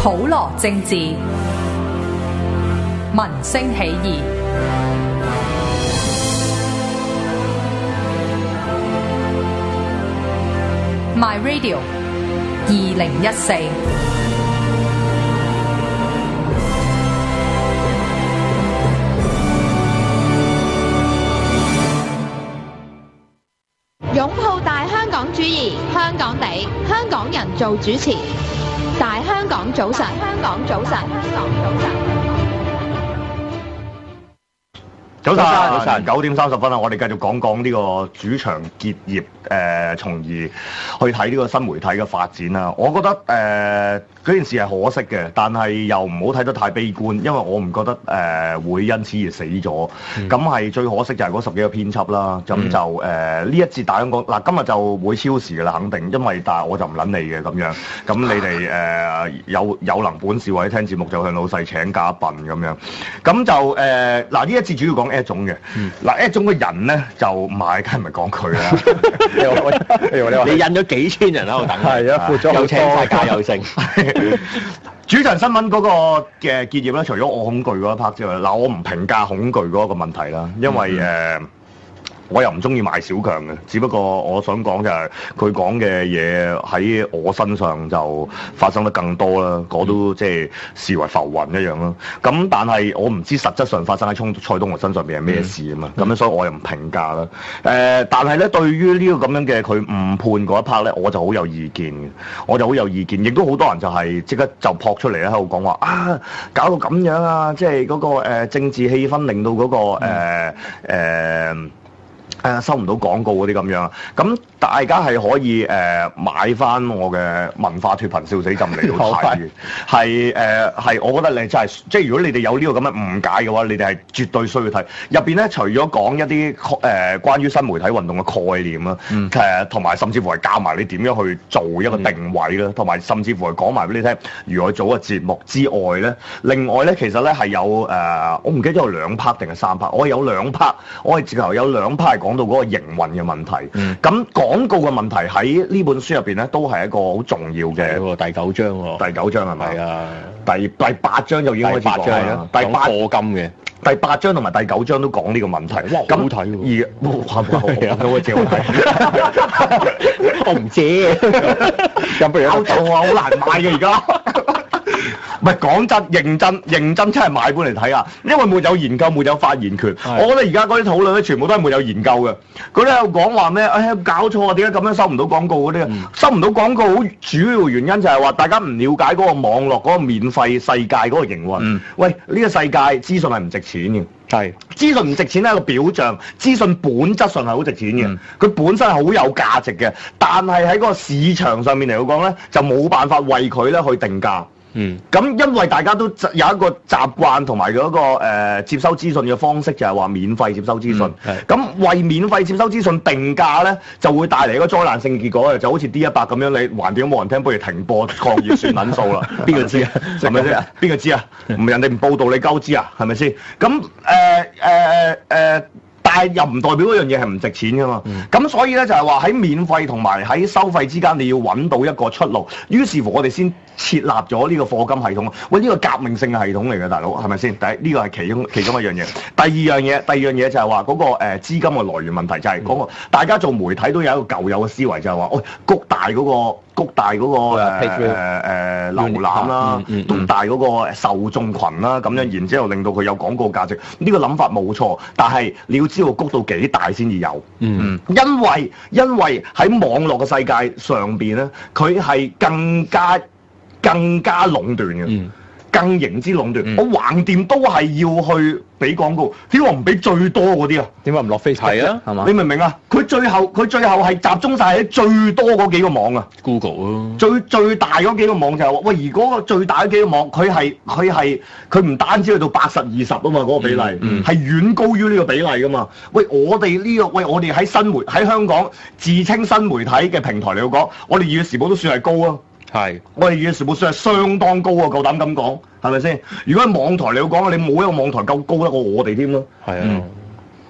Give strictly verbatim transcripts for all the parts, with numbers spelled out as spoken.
普羅政治，民聲起義。My Radio 二零一四。 擁抱大香港主義，香港地，香港人做主持。大香港早晨，香港早晨，香港早晨。 早晨，早晨，九點三十分啊！我哋繼續講講呢個主場結業，誒、呃，從而去睇呢個新媒體嘅發展啦。我覺得誒嗰、呃、件事係可惜嘅，但係又唔好睇得太悲觀，因為我唔覺得誒、呃、會因此而死咗。咁係、嗯、最可惜就係嗰十幾個編輯啦。咁、嗯、就誒呢、呃、一節大香港嗱，今日就會超時㗎啦，肯定，因為但係我就唔撚你嘅咁樣。咁你哋誒、呃、有有能本事或者聽節目就向老細請假笨咁樣。咁就誒嗱呢一節主要講 A 種嘅，嗱 A 種嘅人咧就唔係，梗係唔係講佢啦。 你印咗幾千人喺度等， 係啊，闊咗又請晒假又剩。 主場新聞嗰個嘅結業咧，除咗我恐懼嗰一 part 之外，嗱我唔評價恐懼嗰一個問題啦，因為誒。嗯呃我又唔中意賣小強嘅，只不過我想講就係佢講嘅嘢喺我身上就發生得更多啦，我都即係視為浮雲一樣咯。咁但係我唔知實質上發生喺蔡蔡東華身上邊係咩事啊嘛，咁樣、嗯、所以我又唔評價啦。誒、呃，但係咧對於呢個咁樣嘅佢誤判嗰一 part 咧，我就好有意見嘅，我就好有意見，亦都好多人就係即刻就撲出嚟咧喺度講話啊，搞到咁樣啊，即係嗰個、呃、政治氣氛令到嗰、嗰個誒誒。呃呃誒、呃、收唔到廣告嗰啲咁樣，咁大家係可以誒、呃、買翻我嘅文化脫貧笑死浸嚟到睇嘅，係誒係我覺得你真係，即係如果你哋有呢個咁嘅誤解嘅話，你哋係絕對需要睇。入邊咧除咗講一啲誒、呃、關於新媒體運動嘅概念啦，誒同埋甚至乎係教埋你點樣去做一個定位啦，同埋、嗯、甚至乎係講埋俾你聽，如何做個節目之外咧，另外咧其實咧係有誒、呃、我唔記得有兩 part 定係三 part，我有兩 part，我係直頭有兩 part 係講到嗰個營運嘅問題，咁、嗯、廣告嘅問題喺呢本書入邊咧，都係一個好重要嘅。 第九章喎， 第九章係咪？係啊，第第八章就已經開始講啦。第八課金嘅，第八章同埋第九章都講呢個問題。哇，那好睇喎！而哇，好啊，我借我睇，我唔借。咁不如有錯啊，好難買嘅而家。唔係講真，認真認真真係買本嚟睇啊！因為沒有研究，沒有發言權。的我覺得而家嗰啲討論咧，全部都係沒有研究嘅。佢哋有講話咩？哎呀，搞錯啊！點解咁樣收唔到廣告嗰啲啊？嗯、收唔到廣告好主要原因就係話大家唔了解嗰個網絡嗰、嗰個免費世界嗰個營運。嗯、喂，呢、呢個世界資訊係唔值錢嘅。係資訊唔值錢係一個表象，資訊本質上係好值錢嘅。佢、嗯、本身係好有價值嘅，但係喺嗰個市場上面嚟講咧，就冇辦法為佢咧去定價。嗯，咁因為大家都有一個習慣同埋嗰個、呃、接收資訊嘅方式就係話免費接收資訊，咁、嗯、為免費接收資訊定價咧，就會帶嚟一個災難性結果嘅，就好似 D 一百咁樣，你橫掂冇人聽，不如停播抗熱算撚數啦，邊個知啊？係咪先？邊個知啊？唔係人哋唔報道你鳩知啊？係咪先？咁誒誒誒誒。但係又唔代表嗰樣嘢係唔值錢㗎嘛，咁、嗯、所以咧就係話喺免費同埋喺收費之間，你要揾到一個出路。於是乎我哋先設立咗呢個課金系統。喂，呢、呢個革命性嘅系統嚟嘅，大佬係咪先？第一呢、呢個係其中其中一樣嘢。第二樣嘢，第二樣嘢就係話嗰個誒、呃、資金嘅來源問題，就係、是、嗰、嗰個、嗯、大家做媒體都有一個舊有嘅思維，就係話，喂，谷大嗰、嗰個。谷大嗰、那個誒誒誒瀏覽啦，谷大嗰個受眾群啦，咁樣然之後令到佢有廣告價值，呢、這個諗法冇錯，但係你要知道谷到幾大先至有，嗯，因為因為喺網絡嘅世界上邊咧，佢係更加更加壟斷嘅。嗯更形之壟斷，嗯、我橫掂都係要去俾廣告，點解唔俾最多嗰啲啊？點解唔落 Facebook 啊？係嘛？你明唔明啊？佢最後佢最後係集中晒喺最多嗰幾個網啊 ，Google 咯。最最大嗰幾個網就係、是、話，喂，而嗰個最大嗰幾個網，佢係佢係佢唔單止去到八十二十啊嘛，嗰、那個比例係、嗯嗯、遠高於呢個比例噶嘛。喂，我哋呢、這個喂，我哋喺新媒喺香港自稱新媒體嘅平台嚟講，我哋《二月時報》都算係高啊。係，我哋《二月時報》算係相當高啊，夠膽咁講，係咪先？如果喺網台嚟講，你冇一個網台夠高得過我哋添咯。係啊，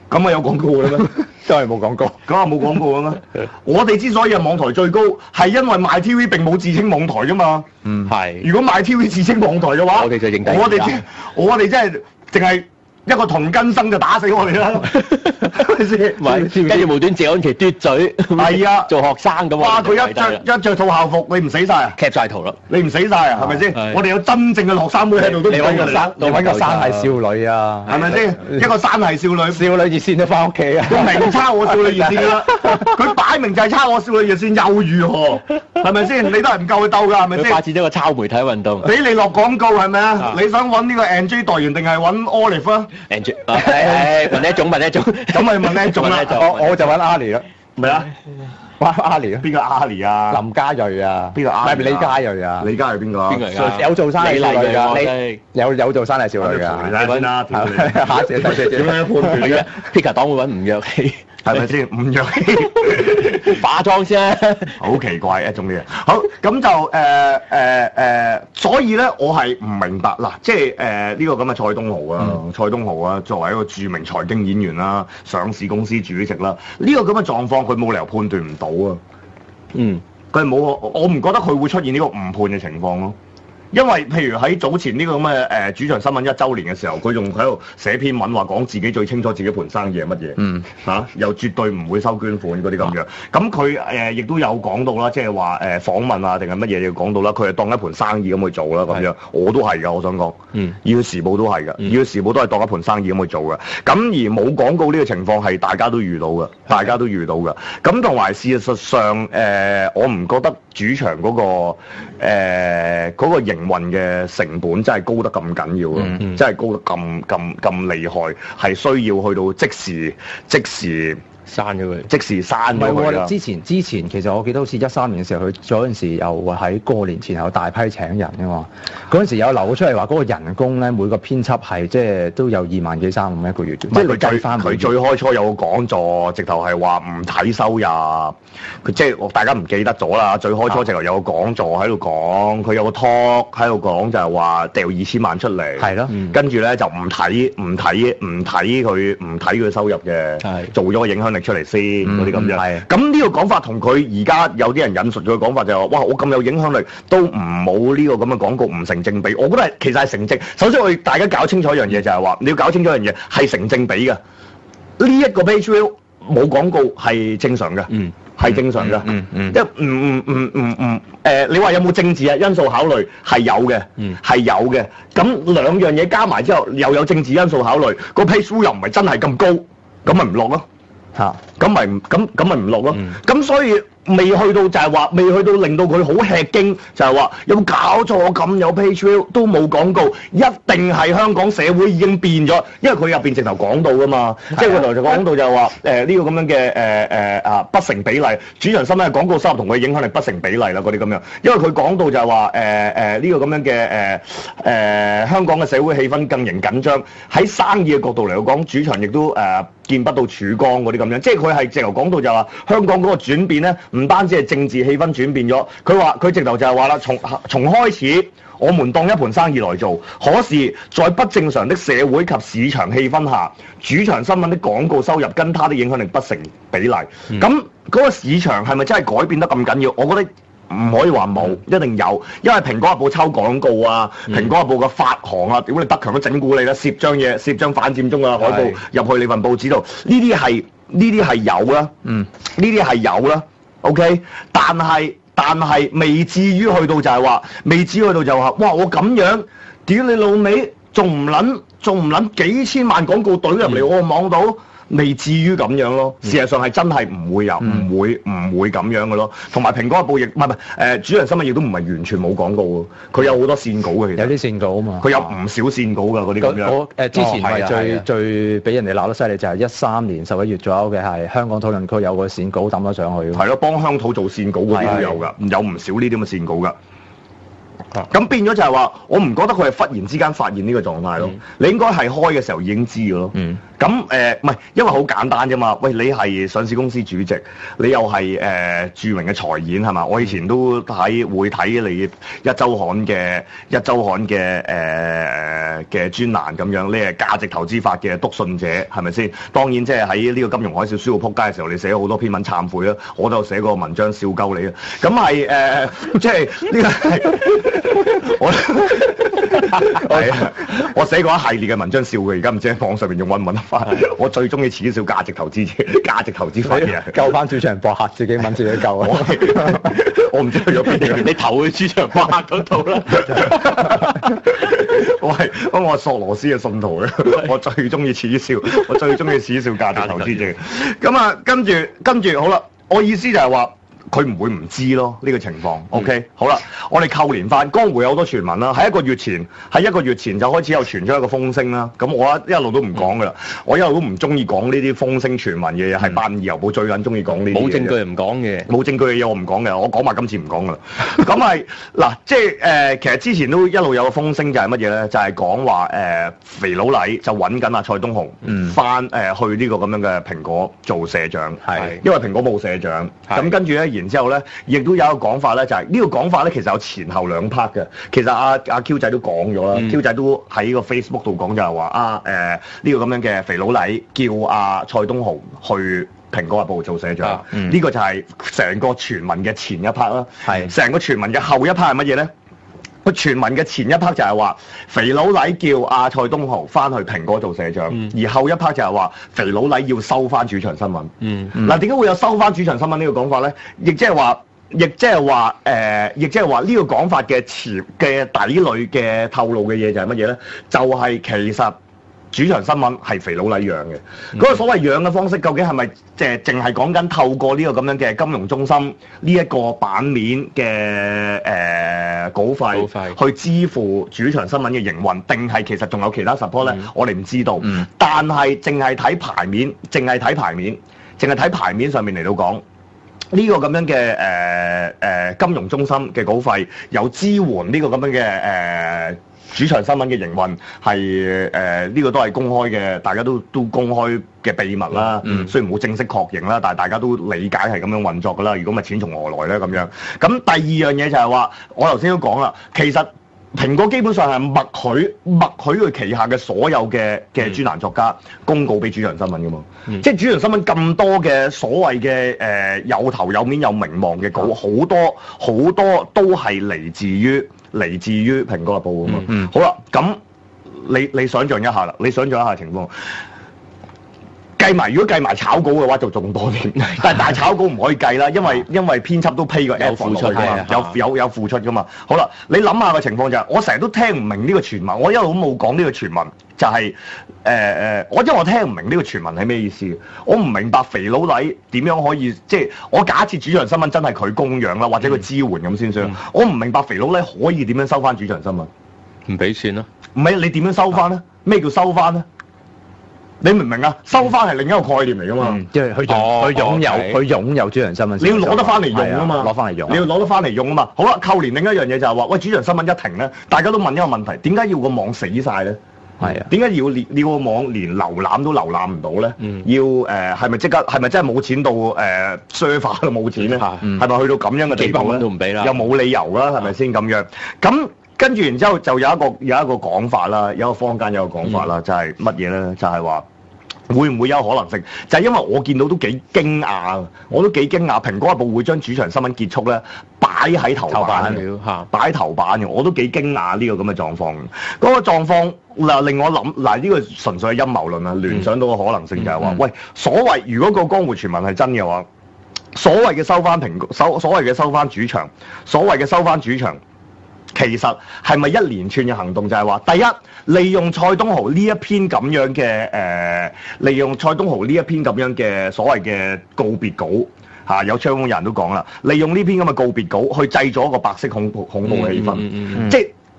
咁啊有廣告嘅咩？ 都係冇廣告， 咁啊冇廣告嘅咩？我哋之所以係網台最高，係因為 MyTV 並冇自稱網台啫嘛。 嗯，係。 如果 MyTV 自稱網台嘅話， 我哋就認低。 我哋即我哋真係淨係一個同根生就打死我哋啦，係咪先？ 唔係，跟住無端謝安琪嘟嘴， 係啊， 做學生咁啊！ 哇！佢一着一著套校服，你唔死晒啊？ cap晒圖啦！ 你唔死晒啊？係咪先？我哋有真正嘅學生妹喺度都唔死㗎啦！ 你揾個山係少女啊？ 係咪先？一個山係少女， 少女熱線都翻屋企啊！ 佢明抄我少女熱線㗎啦，佢擺明就係抄我少女熱線，又如何？係咪先？你都係唔夠佢鬥㗎，係咪先？ 佢發展咗個抄媒體運動。 俾你落廣告係咪啊？你想揾呢個 N J 代言定係揾 Olive 啊？ 誒，誒，問一種問一種， 咁咪問一種啦。 我我就揾阿里啦， 咪啊， 揾阿里啊， 邊個阿里啊？ 林嘉瑞啊， 邊個阿？ 係咪李嘉瑞啊？ 李嘉瑞邊個啊？ 邊個嚟？ 有做生意少女㗎， 你有有做生意少女㗎。 你睇先啦， 下次睇先。 點樣判斷嘅 ？Pika 黨會揾吳若希。 係咪先？吳若希化妝先， 好奇怪一種嘢。好，咁就誒誒誒，所以咧，我係唔明白嗱，即係誒呢個咁嘅蔡東豪啊，嗯、蔡東豪啊，作為一個著名財經演員啦、上市公司主席啦，呢、這個咁嘅狀況，佢冇理由判斷唔到啊。 嗯， 佢冇，我唔覺得佢會出現呢個誤判嘅情況咯。因為譬如喺早前呢個咁嘅誒主場新聞一週年嘅時候，佢仲喺度寫篇文話講自己最清楚自己盤生意係乜嘢， 嗯嚇、啊、又絕對唔會收捐款嗰啲咁樣。咁佢誒亦都有講到啦，即係話誒訪問啊定係乜嘢要講到啦，佢係當一盤生意咁去做啦咁樣。我都係㗎，我想講， 嗯， 《要時報》都係㗎， 嗯 《要時報》都係當一盤生意咁去做嘅。咁而冇廣告呢個情況係大家都遇到嘅，大家都遇到嘅。咁同埋事實上誒、呃，我唔覺得主場嗰、嗰個誒嗰、呃嗰個營運嘅成本真係高得咁緊要咯，嗯嗯、真係高得咁咁咁厲害，係需要去到即時即時刪咗佢， 即時刪咗佢啦。 之前之前其實我記得好似一三年嘅時候，佢嗰陣時又喺過年前後大批請人㗎嘛。嗰陣時有流出嚟話嗰個人工咧，每個編輯係即係都有二萬幾三萬一個月。即係佢計翻佢最開初有個講座，直頭係話唔睇收入。佢即係大家唔記得咗啦。最開初直頭有個講座喺度講，佢有個 talk 喺度講就係話掉二千萬出嚟。 係咯， 跟住咧就唔睇唔睇唔睇佢唔睇佢收入嘅，做咗個影響力出嚟先嗰啲咁樣。咁呢個講法同佢而家有啲人引述咗嘅講法就係話：哇！我咁有影響力都唔冇呢個咁嘅廣告唔成正比。我覺得係其實係成正。首先我哋大家搞清楚一樣嘢就係話，你要搞清楚一樣嘢係成正比嘅。呢一個 page view 冇廣告係正常嘅。嗯。係正常㗎， 嗯嗯， 即係唔唔唔唔唔誒，你話有冇政治啊因素考慮係有嘅，嗯，係有嘅。咁兩樣嘢加埋之後，又有政治因素考慮，個 page view 又唔係真係咁高，咁咪唔落咯，嚇，咁咪唔咁咁咪唔落咯，咁所以。未去到就係話，未去到令到佢好吃驚，就係話有冇搞錯咁有 page view 都冇廣告，一定係香港社會已經變咗，因為佢入邊直頭講到㗎嘛，即係佢頭就講到就係話誒呢個咁樣嘅誒誒啊不成比例，主場新聞嘅廣告收入同佢影響力不成比例啦嗰啲咁樣，因為佢講到就係話誒誒呢個咁樣嘅誒誒香港嘅社會氣氛更形緊張，喺生意嘅角度嚟講，主場亦都誒、呃、見不到曙光嗰啲咁樣，即係佢係直頭講到就係話香港嗰個轉變咧。唔單止係政治氣氛轉變咗，佢話佢直頭就係話啦，從從開始我們當一盤生意來做，可是在不正常的社會及市場氣氛下，主場新聞的廣告收入跟它的影響力不成比例。咁嗰、嗯、個市場係咪真係改變得咁緊要？我覺得唔可以話冇，一定有，因為蘋果日報抽廣告啊，嗯、蘋果日報嘅發行啊，屌你德強都整蠱你啦，攝張嘢，攝張反佔中嘅海報入去你份報紙度，呢啲係呢啲係有啦，嗯，呢啲係有啦。OK，但係但係未至於去到就係話，未至於去到就話，哇！我咁樣屌你老味，仲唔撚仲唔撚幾千萬廣告懟入嚟我個網度？未至於咁樣咯，事實上係真係唔會有，唔、嗯、會唔會咁樣嘅咯。同埋蘋果日報亦唔係唔係誒主人新聞亦都唔係完全冇廣告喎，佢有好多線稿嘅，其實有啲線稿啊嘛， 佢有唔少線稿㗎嗰啲咁樣。 我誒、呃、之前係最、 哦、 最俾人哋鬧得犀利就係一三年十一月左右嘅係香港討論區有個線稿抌咗上去。 係咯，幫鄉土做線稿嗰啲都有㗎，有唔少呢啲咁嘅線稿㗎。 咁變咗就係話，我唔覺得佢係忽然之間發現呢個狀態咯。嗯、你應該係開嘅時候已經知嘅咯。咁誒、嗯，唔係、呃，因為好簡單啫嘛。喂，你係上市公司主席，你又係誒、呃、著名嘅財演係嘛？我以前都睇會睇你一週刊嘅一週刊嘅誒嘅專欄咁樣，你係價值投資法嘅篤信者係咪先？當然即係喺呢個金融海嘯輸到撲街嘅時候，你寫咗好多篇文懺悔啦。我都有寫過文章笑鳩你啊。咁係誒，即係呢個係。我係啊！我寫過一系列嘅文章笑佢，而家唔知喺網上面仲揾唔揾得翻。我最中意恥笑價值投資者、價值投資法嘅人， 救翻主場博客，自己揾自己救啊！ 我唔知去咗邊，你投去主場博客嗰度啦。我係我係索羅斯嘅信徒咧，我最中意恥笑，我最中意恥笑價值投資者。咁啊，跟住跟住好啦，我意思就係話。佢唔會唔知咯呢、這個情況 ，OK、嗯、好啦，我哋扣連翻江湖有好多傳聞啦，喺一個月前，喺一個月前就開始有傳出一個風聲啦。咁我一路都唔講噶啦，嗯、我一路都唔中意講呢啲風聲傳聞嘅嘢，係《八五二郵報》最撚中意講呢啲。冇證據唔講嘅，冇證據嘅嘢我唔講嘅，我講埋今次唔講噶啦。咁係嗱，即係誒、呃，其實之前都一路有個風聲就係乜嘢咧？就係講話誒肥佬黎就揾緊阿蔡東雄翻誒、呃、去呢個咁樣嘅蘋果做社長，係是因為蘋果冇社長，咁是跟住咧。然之後咧，亦都有一個講法咧，就係、是、呢個講法咧，其實有前後兩 part 嘅。其實阿阿 Q 仔都講咗啦、嗯、，Q 仔都喺個 Facebook 度講就係話啊誒呢、呃這個咁樣嘅肥佬黎叫阿、啊、蔡東雄去蘋果日報做社長，呢、啊嗯、個就係成個傳聞嘅前一 part 啦。係成是個傳聞嘅後一 part 係乜嘢咧？個傳聞嘅前一 part 就係話肥佬黎叫阿蔡東豪翻去蘋果做社長，嗯、而後一 part 就係話肥佬黎要收翻主場新聞。嗯，嗱點解會有收翻主場新聞呢個講法咧？亦即係話，亦即係話誒，亦即係話呢個講法嘅前嘅底裏嘅透露嘅嘢就係乜嘢咧？就係、是、其實。主場新聞係肥佬黎養嘅，嗰、嗯、個所謂養嘅方式，究竟係咪即係淨係講緊透過呢個咁樣嘅金融中心呢一個版面嘅誒、呃、稿費，稿費去支付主場新聞嘅營運，定係其實仲有其他 support 咧？嗯、我哋唔知道。嗯、但係淨係睇牌面，淨係睇牌面，淨係睇牌面上面嚟到講呢個咁樣嘅誒誒金融中心嘅稿費有支援呢個咁樣嘅誒。呃主場新聞嘅營運係誒呢個都係公開嘅，大家都都公開嘅秘密啦。嗯，雖然冇正式確認啦，但係大家都理解係咁樣運作㗎啦。如果咪錢從何來咧咁樣？咁第二樣嘢就係話，我頭先都講啦，其實蘋果基本上係默許默許佢旗下嘅所有嘅嘅專欄作家公告俾主場新聞㗎嘛。嗯、即係主場新聞咁多嘅所謂嘅誒、呃、有頭有面有名望嘅稿，好、嗯、多好多都係嚟自於。嚟自於蘋果日報啊嘛，嗯嗯、好啦，咁你你想象一下啦，你想象一下情況，計埋如果計埋炒稿嘅話就仲多啲，但係但係炒稿唔可以計啦，因為因為編輯都批個 effort 落去㗎嘛，有有有付出㗎嘛。好啦，你諗下個情況就係、是，我成日都聽唔明呢個傳聞，我一路都冇講呢個傳聞，就係誒誒，我因為我聽唔明呢個傳聞係咩意思，我唔明白肥佬黎點樣可以即係我假設主場新聞真係佢供養啦，或者佢支援咁先算，嗯、我唔明白肥佬黎可以點樣收翻主場新聞？ 唔俾錢咯？ 唔係你點樣收翻咧？咩叫收翻咧？你明唔明啊？收翻係另一個概念嚟噶嘛？ 即係佢佢擁有佢擁有主場新聞， 你要攞得翻嚟用啊嘛！ 攞翻嚟用， 你要攞得翻嚟用啊嘛！好啦，扣連另一樣嘢就係話，喂，主場新聞一停咧，大家都問一個問題：點解要個網死晒咧？係啊，點解要連呢個網連瀏覽都瀏覽唔到咧？嗯、要誒係咪即刻係咪真係冇錢到誒 server 都冇錢咧？係咪、嗯、去到咁樣嘅地步咧？都唔俾啦，又冇理由啦，係咪先咁樣？咁跟住然之後就有一個有一個講法啦，有一個坊間有一個講法啦，嗯、就係乜嘢咧？就係話會唔會有可能性？就係、是、因為我見到都幾驚訝，我都幾驚訝，蘋果日報會將主場新聞結束咧擺喺頭版嘅，擺喺頭版嘅，我都幾驚訝呢個咁嘅狀況。嗰、那個狀況嗱令我諗嗱呢個純粹係陰謀論啊，聯想到個可能性就係、是、話，嗯嗯、喂，所謂如果個江湖傳聞係真嘅話，所謂嘅收翻蘋果，所所謂嘅收翻主場，所謂嘅收翻主場。其實係咪一連串嘅行動就係話，第一利用蔡東豪呢一篇咁樣嘅誒、呃，利用蔡東豪呢一篇咁樣嘅所謂嘅告別稿嚇、啊，有槍人都講啦，利用呢篇咁嘅告別稿去製咗一個白色恐怖恐怖氣氛，嗯嗯嗯嗯、即係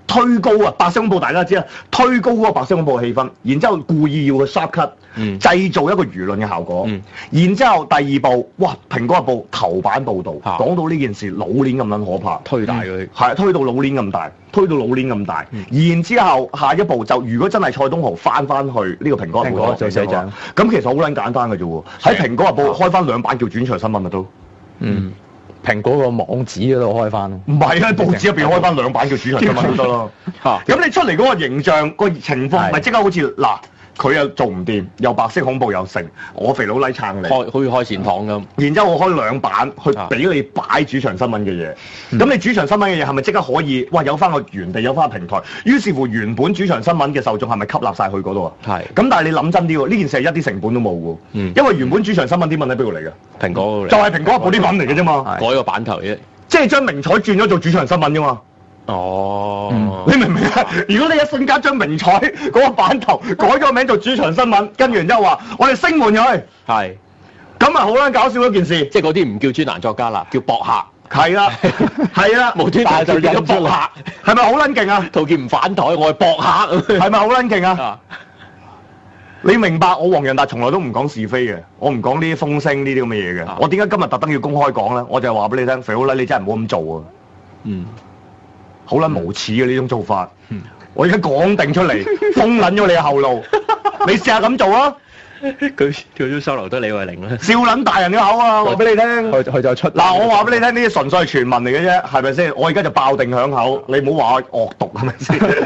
推高啊白色恐怖大家知啦，推高嗰個白色恐怖嘅氣氛，然之後故意要去 sharp cut， 嗯、 製造一個輿論嘅效果。 嗯、 然之後第二步，哇！蘋果日報頭版報導， 啊、 講到呢件事老鏈咁撚可怕， 推大佢， 係、嗯、推到老鏈咁大，推到老鏈咁大。 嗯、 然之後下一步就如果真係蔡東豪翻翻去呢個蘋果日報做社長，咁其實好撚簡單嘅啫喎，喺蘋果日報開翻兩版叫轉場新聞咪都。 嗯。蘋果個網址嗰度開翻咯， 唔係喺報紙入邊開翻兩版叫主場新聞都得咯。咁你出嚟嗰個形象、個情況，咪即刻好似嗱，佢又做唔掂，又白色恐怖又成，我肥佬黎撐你， 開好似開善堂咁。 然之後我開兩版去俾你擺主場新聞嘅嘢，咁、嗯、你主場新聞嘅嘢係咪即刻可以？哇！有翻個原地，有翻個平台。於是乎原本主場新聞嘅受眾係咪吸納晒去嗰度啊？係。咁但係你諗真啲喎，呢件事係一啲成本都冇喎。嗯。因為原本主場新聞啲文喺邊度嚟嘅？蘋果就係蘋果報啲文嚟嘅啫嘛。改個版頭啫。即係將明彩轉咗做主場新聞啫嘛。哦、嗯，你明唔明啊？如果你一瞬間將明彩嗰個版頭改咗名做主場新聞，跟住然之後話我哋聲援佢，係，咁咪好撚搞笑一件事。即係嗰啲唔叫專欄作家啦，叫博客。係啦，係啦，無端端就變咗博客，係咪好撚勁啊？陶傑唔反台，我係博客，係咪好撚勁啊？你明白我黃仁達從來都唔講是非嘅，我唔講呢啲風聲呢啲咁嘅嘢嘅。啊、我點解今日特登要公開講咧？我就係話俾你聽，肥佬黎你真係唔好咁做啊！嗯。好撚無恥嘅呢種做法，嗯、我而家講定出嚟，封撚咗你嘅後路，你試下咁做啊！佢佢都收留得李慧玲啦，笑撚大人嘅口啊！話俾你聽，佢佢就出嗱，我話俾你聽，呢啲純粹係傳聞嚟嘅啫，係咪先？我而家就爆定響口，你唔好話我惡毒係咪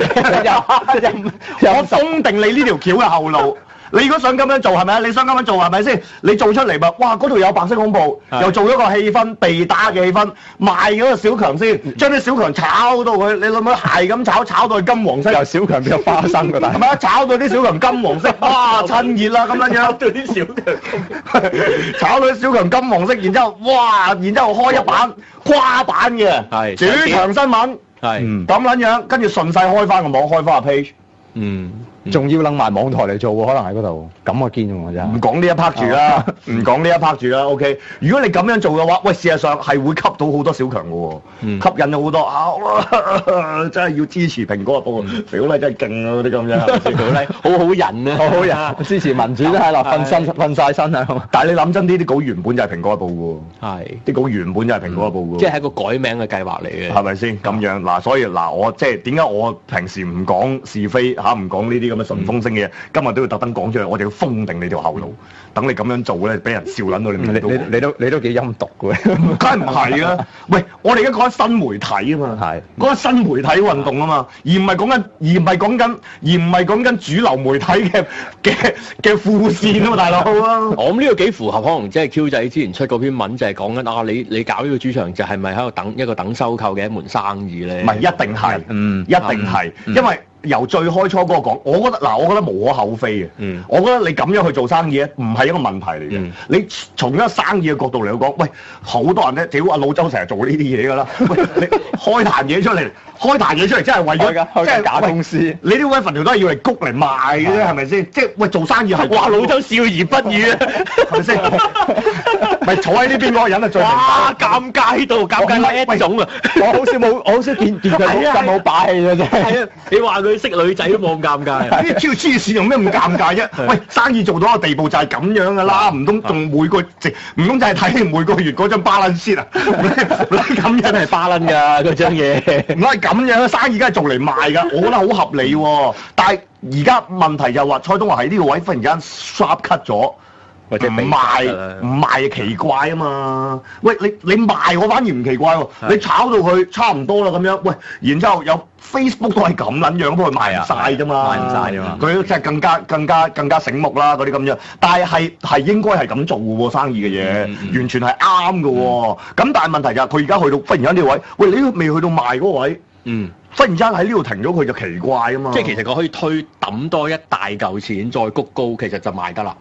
先？我封定你呢條橋嘅後路。你如果想咁樣做係咪啊？你想咁樣做係咪先？你做出嚟咪，哇！嗰度有白色恐怖，又做咗個氣氛，被打嘅氣氛，賣嗰個小強先，將啲小強炒到佢，你諗下係咁炒，炒到佢金黃色，由小強變咗花生㗎啦，係咪啊？炒到啲小強金黃色，哇！趁熱啦咁樣樣，炒到啲小強，炒到啲小強金黃色，然之後哇，然之後開一版跨版嘅，係主場新聞，係咁撚樣，跟住順勢開翻個網，開翻個 page，嗯。仲要擸埋網台嚟做喎，可能喺嗰度咁啊堅喎真係。唔講呢一 part 住啦，唔講呢一 part 住啦。OK，如果你咁樣做嘅話，喂，事實上係會吸到好多小強嘅喎，嗯、吸引咗好多啊！真係要支持蘋果日報，肥佬黎真係勁啊！嗰啲咁樣，肥佬黎好好人啊，好好人啊，支持民主都係啦，瞓身瞓曬身啊！但係你諗真啲，啲稿原本就係蘋果日報嘅喎，係啲稿原本就係蘋果日報嘅喎，即係一個改名嘅計劃嚟嘅，係咪先咁樣嗱？所以嗱，我即係點解我平時唔講是非嚇，唔講呢啲咁嘅順風聲嘅嘢，今日都要特登講出嚟，我哋要封定你條後路，等你咁樣做咧，俾人笑撚到你。你你你都你都幾陰毒嘅，梗係唔係啊？喂，我哋而家講緊新媒體啊嘛，係講緊新媒體運動啊嘛，而唔係講緊，而唔係講緊，而唔係講緊主流媒體嘅嘅嘅副線啊嘛，大佬啊！我諗呢個幾符合，可能即係 Q 仔之前出嗰篇文就係講緊啊，你你搞呢個主場就係咪喺度等一個等收購嘅一門生意咧？唔係，一定係，嗯，一定係，嗯、因為。由最開初嗰個講，我覺得嗱，我覺得無可厚非嘅。嗯，我覺得你咁樣去做生意咧，唔係一個問題嚟嘅。嗯、你從一個生意嘅角度嚟講，喂，好多人咧，屌阿老周成日做呢啲嘢㗎啦。喂，你開壇嘢出嚟，開壇嘢出嚟，真係為咗，即係假公司。你啲 revenue 都係要嚟谷嚟賣嘅啫，係咪先？即係喂，做生意係哇，老周笑而不語啊，係咪先？咪坐喺呢邊嗰個人啊，最哇，尷尬到尷尬呢一種啊！我好少冇，我好少見見佢咁冇霸氣嘅啫。係啊，你話佢。佢識女仔都冇咁尷尬，啲超黐線用咩咁尷尬啫？喂，生意做到個地步就係咁樣噶啦，唔通仲每個值？唔通就係睇每個月嗰張 balance sheet 啊？咁樣係 balance 㗎嗰張嘢，唔係咁樣，生意梗係做嚟賣㗎，我覺得好合理喎。但係而家問題就係話蔡東華喺呢個位忽然間 sharp cut 咗。或者唔賣唔賣奇怪啊嘛！喂，你你賣我反而唔奇怪喎，你炒到佢差唔多啦咁樣，喂，然之後有 Facebook 都係咁撚樣，都係賣唔晒啫嘛，賣唔晒啫嘛，佢即係更加更加更加醒目啦嗰啲咁樣，但係係係應該係咁做嘅喎，生意嘅嘢，嗯嗯、完全係啱嘅喎。咁、嗯、但係問題就係佢而家去到忽然間呢個位，喂，你都未去到賣嗰個位，嗯，忽然間喺呢度停咗佢就奇怪啊嘛。即係其實佢可以推抌多一大嚿錢再谷高，其實就賣得啦。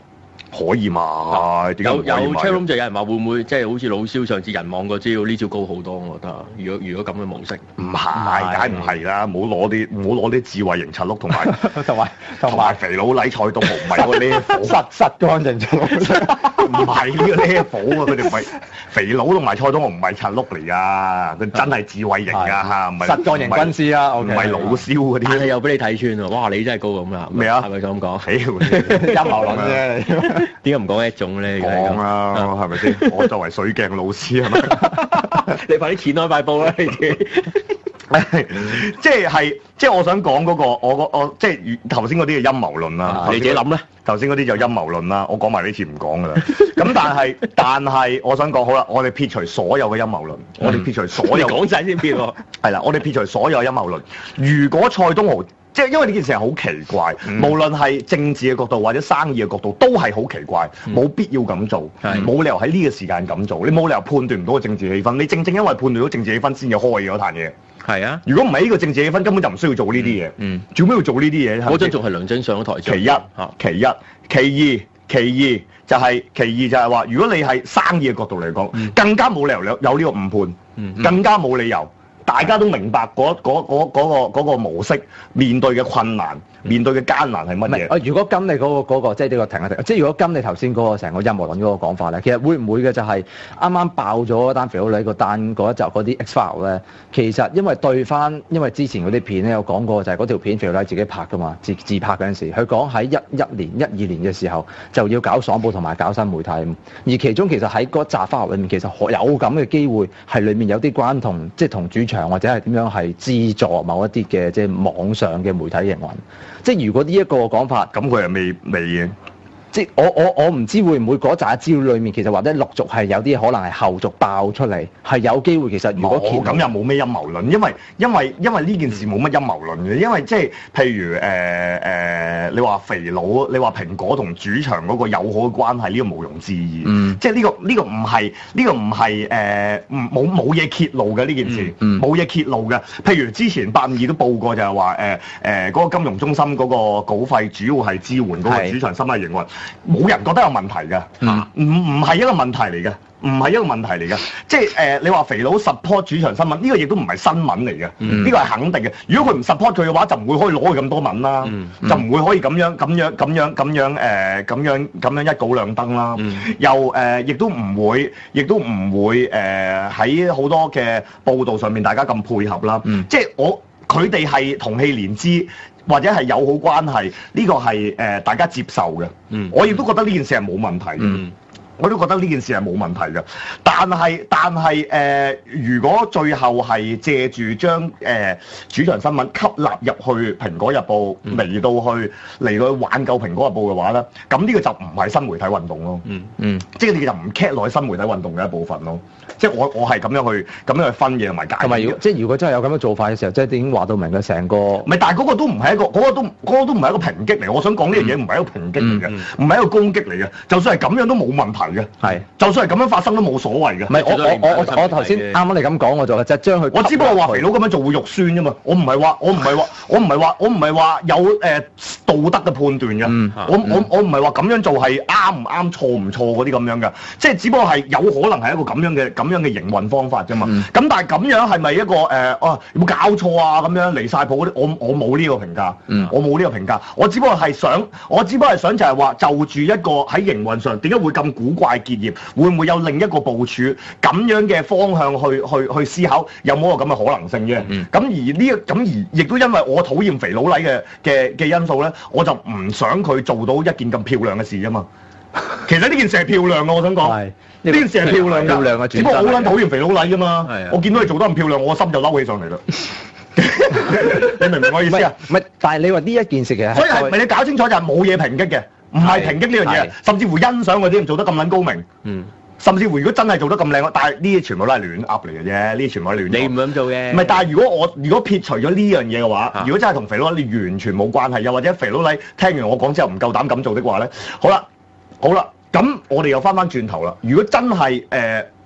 可以嘛？點解有有唔可以買 chatroom 就有人話會唔會即係好似老蕭上次人網嗰招呢招高好多，我覺得。如果如果咁嘅模式， 唔係，梗係唔係啦！唔好攞啲唔好攞啲智慧型柒碌同埋同埋同埋肥佬黎蔡東豪唔係嗰個 level， 實實乾淨咗， 唔係呢個 level 啊！佢哋唔係肥佬同埋蔡東豪唔係柒碌嚟㗎，佢真係智慧型㗎嚇，唔係實幹型軍師啊， 唔係老蕭嗰但係啲。 又俾你睇穿喎！哇，你真係高咁啦！ 咩啊係咪咁講？ 屌， 陰謀論啫。 點解唔講一種咧？ 講啦，係咪先？我作為水鏡老師係咪？ 你快啲掀開塊布啦！你自己即係即係我想講嗰個，我個我即係頭先嗰啲嘅陰謀論啦。 你自己諗咧。 頭先嗰啲就陰謀論啦，我講埋呢次唔講㗎啦。咁但係但係我想講好啦，我哋撇除所有嘅陰謀論，我哋撇除所有講晒先撇喎。 係啦，我哋撇除所有陰謀論。如果蔡東豪即係因為呢件事係好奇怪， 嗯、 無論係政治嘅角度或者生意嘅角度，都係好奇怪，冇、嗯、必要咁做，冇理由喺呢個時間咁做。你冇理由判斷唔到個政治氣氛，你正正因為判斷到政治氣氛先至開嗰壇嘢。係啊，如果唔係呢個政治氣氛，根本就唔需要做呢啲嘢。嗯，做咩要做呢啲嘢？ 嗰陣仲係梁振上咗台。 其一，其一，其二，其二就係、是、其二就係話，如果你係生意嘅角度嚟講，嗯、更加冇理由有有呢個誤判，嗯嗯、更加冇理由。大家都明白嗰嗰嗰嗰個嗰個模式面對嘅困難，面對嘅艱難係乜嘢？ 啊，如果跟你嗰個嗰個即係呢個停一停，即係如果跟你頭先嗰個成個陰謀論嗰個講法咧，其實會唔會嘅就係啱啱爆咗單肥佬黎個單嗰一集嗰啲 X file 咧，其實因為對翻，因為之前嗰啲片咧有講過，就係嗰條片肥佬黎自己拍噶嘛，自自拍嗰陣時，佢講喺一一年一二年嘅時候就要搞爽報同埋搞新媒體，而其中其實喺嗰集 file 裏面其實有咁嘅機會係裡面有啲關同即係同主場或者係點樣係資助某一啲嘅即係網上嘅媒體營運，即係如果呢一個講法， 咁佢係未未嘅。 即係我我我唔知會唔會嗰紮資料裡面其實或者陸續係有啲可能係後續爆出嚟，係有機會其實如果咁又冇咩陰謀論，因為因為因為呢件事冇乜陰謀論嘅，因為即係譬如誒誒、呃呃，你話肥佬，你話蘋果同主場嗰個友好嘅關係，呢、這個毋庸置疑。嗯，即係呢、這個呢、這個唔係呢個唔係誒冇冇嘢揭露嘅呢件事，冇嘢、嗯嗯、揭露嘅。譬如之前八五二都報過就係話誒誒嗰個金融中心嗰個稿費主要係支援嗰個主場生態營運。冇人覺得有問題嘅，唔唔係一個問題嚟嘅，唔係一個問題嚟嘅。即係誒、呃，你話肥佬 support 主場新聞，呢、這個亦都唔係新聞嚟嘅，呢、嗯、個係肯定嘅。如果佢唔 support 佢嘅話，就唔會可以攞佢咁多文啦，嗯嗯、就唔會可以咁樣咁樣咁樣咁樣誒咁樣咁樣一稿兩登啦。嗯、又誒，亦、呃、都唔會，亦都唔會誒喺好多嘅報導上面大家咁配合啦。嗯、即係我佢哋係同氣連枝。或者係友好關係，呢、這個係誒、呃、大家接受嘅。嗯，我亦都覺得呢件事係冇問題嘅。嗯，我都覺得呢件事係冇問題嘅。但係但係誒、呃，如果最後係借住將誒、呃、主場新聞吸納入去《蘋果日報》嚟、嗯、到去嚟到去挽救《蘋果日報》嘅話咧，咁呢個就唔係新媒體運動咯。嗯嗯，即係你就唔 cat 落去新媒體運動嘅一部分咯。即係我我係咁樣去咁樣去分嘢同埋解。同埋如即係如果真係有咁樣做法嘅時候，即係已經話到明嘅成個。 唔係，但係嗰個都唔係一個，嗰、嗰個都嗰、嗰個都唔係一個抨擊嚟。我想講呢樣嘢唔係一個抨擊嚟嘅，唔係、嗯嗯、一個攻擊嚟嘅。就算係咁樣都冇問題嘅。係是。就算係咁樣發生都冇所謂嘅。 唔係我我我我我頭先啱啱你咁講，我就即係將佢。 我只不過話肥佬咁樣做會肉酸啫嘛。我唔係話我唔係話我唔係話我唔係話有誒、呃、道德嘅判斷嘅。嗯、我我我唔係話咁樣做係啱唔啱錯唔錯嗰啲咁樣嘅。即係只不過係有可能係一個咁樣嘅咁樣嘅營運方法啫嘛。咁、嗯、但係咁樣係咪一個誒啊有冇搞錯啊？咁樣離晒譜嗰啲，我我冇呢個評價。嗯、我冇呢個評價。我只不過係想，我只不過係想就係話就住一個喺營運上點解會咁古怪結業，會唔會有另一個部署咁樣嘅方向去去去思考，有冇個咁嘅可能性啫？咁、嗯、而呢個咁而亦都因為我討厭肥佬黎嘅嘅嘅因素咧，我就唔想佢做到一件咁漂亮嘅事啊嘛。其實呢件事係漂亮嘅，我想講。係。呢件事係漂亮㗎。漂亮嘅。只不過我好撚討厭肥佬黎㗎嘛。係啊。我見到佢做得咁漂亮，我個心就嬲起上嚟啦。你明唔明我意思啊？ 唔係，但係你話呢一件事其實。 所以係咪你搞清楚就係冇嘢抨擊嘅，唔係抨擊呢樣嘢，甚至乎欣賞嗰啲做得咁撚高明。嗯。甚至乎如果真係做得咁靚，但係呢啲全部都係亂噏嚟嘅啫，呢啲全部都係亂。 你唔會咁做嘅。 唔係，但係如果我如果撇除咗呢樣嘢嘅話，啊、如果真係同肥佬黎完全冇關係，又或者肥佬黎聽完我講之後唔夠膽咁做的話咧，好啦，好啦，咁我哋又翻翻轉頭啦。如果真係誒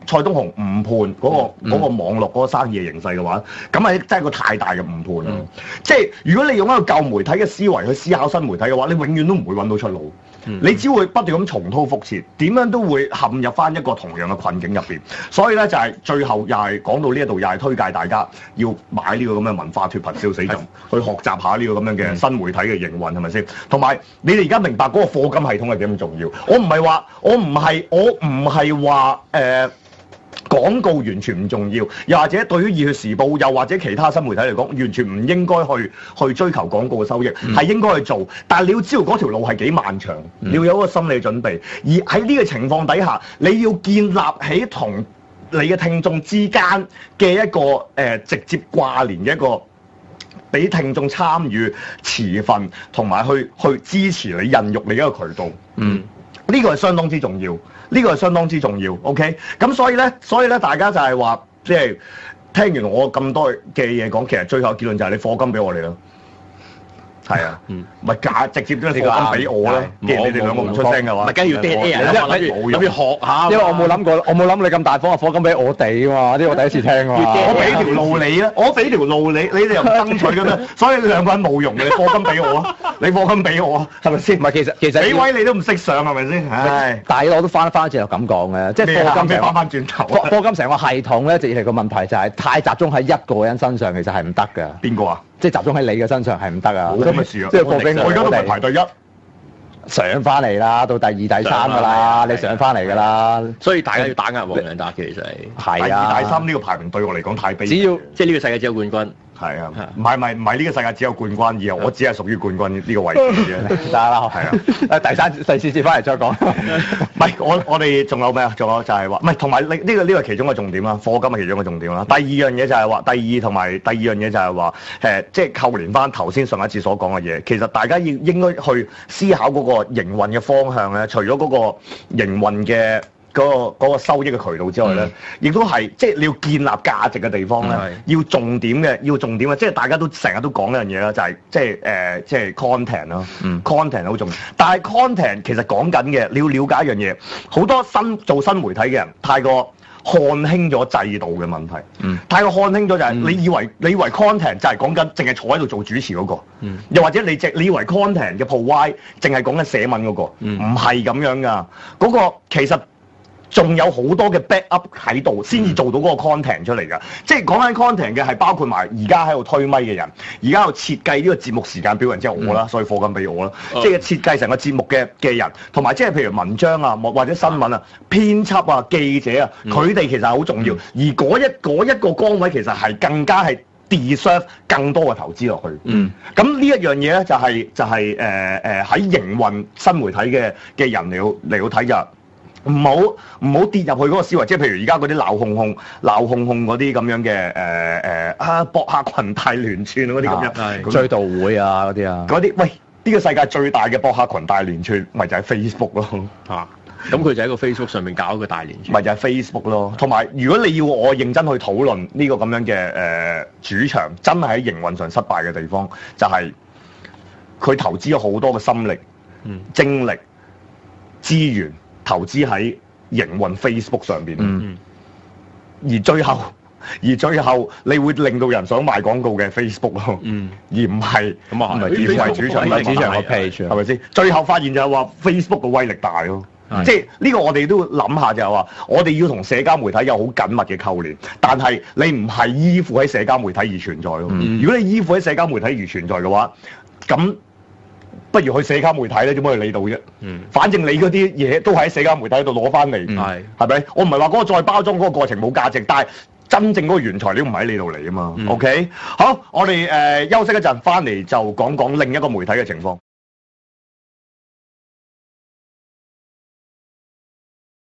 蔡東雄誤判嗰、嗰個嗰、嗯、個網絡嗰個生意嘅形勢嘅話，咁係真係一個太大嘅誤判咯。嗯、即係如果你用一個舊媒體嘅思維去思考新媒體嘅話，你永遠都唔會揾到出路。嗯、你只會不斷咁重蹈覆轍，點樣都會陷入翻一個同樣嘅困境入邊。所以咧就係、是、最後又係講到呢一度，又係推介大家要買呢個咁嘅文化脫貧笑死人，去學習下呢個咁樣嘅新媒體嘅營運係咪先？同埋你哋而家明白嗰個課金系統係幾咁重要？我唔係話，我唔係，我唔係話誒廣告完全唔重要，又或者對於《熱血時報》又或者其他新媒體嚟講，完全唔應該去去追求廣告嘅收益，係、嗯、應該去做。但係你要知道嗰條路係幾漫長，嗯、你要有一個心理準備。而喺呢個情況底下，你要建立起同你嘅聽眾之間嘅一個誒、呃、直接掛連嘅一個，俾聽眾參與持份同埋去去支持你孕育你一個渠道。嗯，呢個係相當之重要。呢個係相當之重要 ，OK？咁所以咧，所以咧，大家就係話，即係聽完我咁多嘅嘢講，其實最後結論就係你課金俾我哋咯。係啊，嗯，咪假直接將課金俾我啦。既然你哋兩個唔出聲嘅話，咪梗係要 dead air 啦，諗住學下。因為我冇諗過，我冇諗你咁大方啊，課金俾我哋啊嘛，呢個我第一次聽啊嘛。我俾條路你啦，我俾條路你，你哋又唔爭取嘅咩？所以你兩個人冇用嘅，你課金俾我啊，你課金俾我啊，係咪先？唔係其實其實俾位你都唔識上係咪先？唉，但係我都翻翻轉頭咁講嘅，即係課金成翻翻轉頭。課課金成個系統咧，直係個問題就係太集中喺一個人身上，其實係唔得㗎。邊個啊？即係集中喺你嘅身上係唔得啊！冇咁嘅事啊！即係課俾我，我而家都唔係排第一，上翻嚟啦，到第二、第三㗎啦，你上翻嚟㗎啦。所以大家要打壓黃洋達嘅，其實係。係啊！第二、第三呢個排名對我嚟講太卑。只要即係呢個世界只有冠軍。係啊，唔係唔係唔係呢個世界只有冠軍，而係我只係屬於冠軍呢個位置嘅。得啦，係啊。誒第三第四節翻嚟再講。唔係我我哋仲有咩啊？仲有就係話，唔係同埋呢呢個呢個其中嘅重點啦，課金係其中嘅重點啦。第二樣嘢就係話，第二同埋第二樣嘢就係話，誒即係扣連翻頭先上一次所講嘅嘢，其實大家要應該去思考嗰個營運嘅方向咧，除咗嗰個營運嘅。嗰、那個那個收益嘅渠道之外咧，亦、嗯、都係即係你要建立價值嘅地方咧，嗯、要重點嘅，要重點嘅，即係大家都成日都講一樣嘢啦，就係、是、即係誒、呃，即係 content 咯、嗯、content 好重要。但係 content 其實講緊嘅，你要了解一樣嘢，好多新做新媒體嘅人太過看輕咗制度嘅問題，嗯、太過看輕咗就係你以為、嗯、你以為 content 就係講緊淨係坐喺度做主持嗰、那個，嗯、又或者你淨你以為 content 嘅 provide 淨係講緊寫文嗰、那個，唔係咁樣噶，嗰、那個其實。仲有好多嘅 backup 喺度，先至做到嗰個 content 出嚟㗎。即係講緊 content 嘅係包括埋而家喺度推咪嘅人，而家喺度設計呢個節目時間表，然之後我啦，嗯、所以課金俾我啦。嗯、即係設計成個節目嘅嘅人，同埋即係譬如文章啊，或者新聞啊、編輯啊、記者啊，佢哋、嗯、其實係好重要。嗯、而嗰一嗰一個崗位其實係更加係 deserve 更多嘅投資落去。嗯。咁呢一樣嘢咧，就係、是、就係誒誒喺營運新媒體嘅嘅人嚟到嚟到睇就。唔好唔好跌入去嗰個思維，即係譬如而家嗰啲鬧哄哄、鬧哄哄嗰啲咁樣嘅誒誒啊博客群大連串嗰啲咁樣，追悼會啊嗰啲啊，嗰啲喂呢、呢個世界最大嘅博客群大連串，咪就係 Facebook 咯嚇。咁佢就喺個 Facebook 上面搞一個大連串，咪就係 Facebook 咯。同埋如果你要我認真去討論呢個咁樣嘅誒、呃、主場，真係喺營運上失敗嘅地方，就係、是、佢投資咗好多嘅心力、嗯、精力、資源。投資喺營運 Facebook 上邊，嗯、而最後，而最後你會令到人想賣廣告嘅 Facebook 咯，嗯、而唔係咁啊，唔係以為主場，唔係主場個 page，係咪先？最後發現就係話 Facebook 嘅威力大咯，即係呢個我哋都諗下就係話，我哋要同社交媒體有好緊密嘅扣連，但係你唔係依附喺社交媒體而存在咯。嗯、如果你依附喺社交媒體而存在嘅話，咁。不如去社交媒體咧，點解去理到啫？嗯，反正你嗰啲嘢都喺社交媒體度攞翻嚟，係係咪？我唔係話嗰個再包裝嗰個過程冇價值，但係真正嗰個原材料唔喺你度嚟啊嘛。嗯、OK，好，我哋誒、呃、休息一陣，翻嚟就講講另一個媒體嘅情況。